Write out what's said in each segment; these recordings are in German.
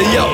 Yo,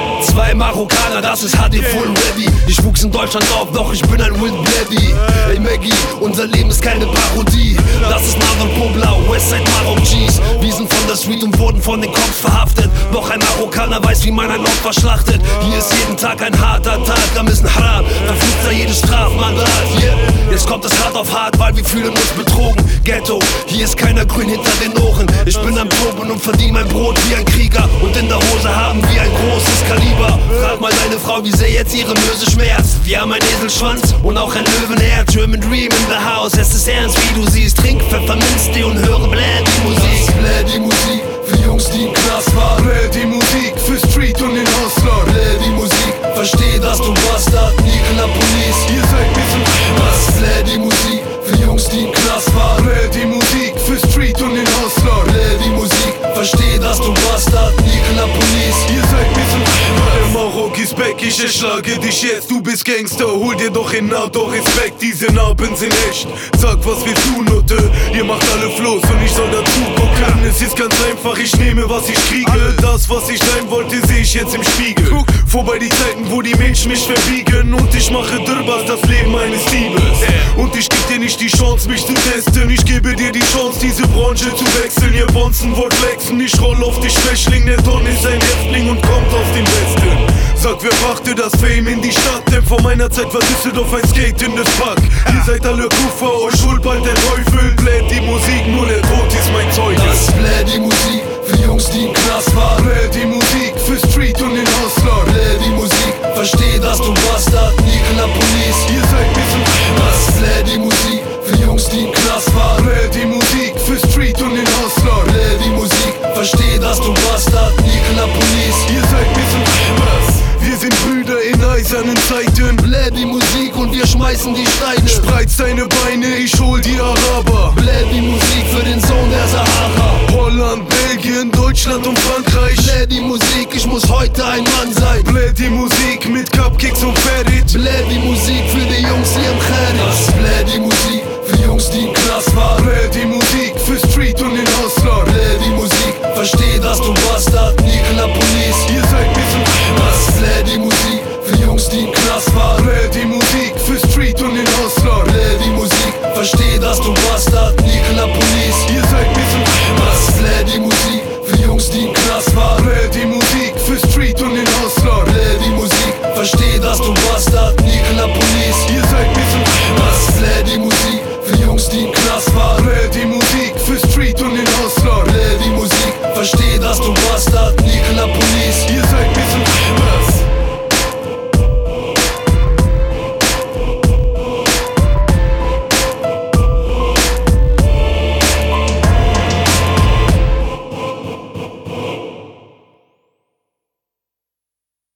2 Marokkaner, das ist HD Full Ready. Ich wuchs in Deutschland auf, doch ich bin ein Wild Blady. Ey Maggie, unser Leben ist keine Parodie. Das ist Nadel Pobla, Westside Marok G's. Wir sind von der Street und wurden von den Cops verhaftet. Doch ein Marokkaner weiß, wie man ein Opfer schlachtet. Hier ist jeden Tag ein harter Tag, am ist ein Haram. Verflucht da jedes Strafmandat. Yeah. Jetzt kommt es hart auf hart, weil wir fühlen uns betrogen. Ghetto, hier ist keiner grün hinter den Ohren. Ich bin am Toben und verdiene mein Brot wie ein Krieger. Und in der Hose haben wir ein großes Kaliber. Frag mal deine Frau, wie sehr jetzt ihre Möse schmerzt. Wir haben einen Eselschwanz und auch ein Löwenherz. German Dream in the house, es ist ernst, wie du siehst. Trink Pfefferminztee und höre Blady-Musik. Blady-Musik für Jungs, die im Knast waren. Blady-Musik für Street und den Hustler. Blady-Musik, versteh, dass du Bastard, Nigel Police. Ihr seid bisschen was. Blady-Musik für Jungs, die im Knast waren. Blady-Musik für Street und den Hustler. Blady-Musik, versteh, dass du Bastard, Nigel Police. Ihr seid bisschen Marok ist back, ich erschlage dich jetzt, du bist Gangster, hol dir doch in NATO Respekt, diese Narben sind echt. Sag, was willst du, Nutte? Ihr macht alle Floß und ich soll dazu gucken. Es ist ganz einfach, ich nehme, was ich kriege. Das, was ich sein wollte, seh ich jetzt im Spiegel. Vorbei die Zeiten, wo die Menschen mich verbiegen. Und ich mache Dirbas, das Leben eines Diebes. Und ich geb dir nicht die Chance, mich zu testen. Ich gebe dir die Chance, diese Branche zu wechseln. Ihr Bonzen wollt flexen, ich roll auf dich Schwächling. Der Don ist ein Häftling und kommt aus dem Westen. Sag, wer brachte das Fame in die Stadt? Denn vor meiner Zeit war Düsseldorf ein skatendes Pack. Ihr seid alle Kufer, euch holt bald der Teufel. Blady-Musik, nur der Tod ist mein Zeug. Das ist Blady-Musik für Jungs, die im Knast waren. Blady-Musik für Street und den Hustler. Blady-Musik, versteh, dass du Bastard, Nigel Police. Ihr seid bisschen das ist Blady-Musik für Jungs, die im Knast waren. Blady-Musik für Street und den Hustler. Blady-Musik, versteh, dass du Bastard, Nigel Police. Ihr seid bisschen was. Wir sind Brüder in eisernen Zeiten. Blady-Musik und wir schmeißen die Steine. Spreiz deine Beine, ich hol die Araber. Blady-Musik für den Sohn der Sahara. Holland, Belgien, Deutschland und Frankreich. Blady-Musik, ich muss heute ein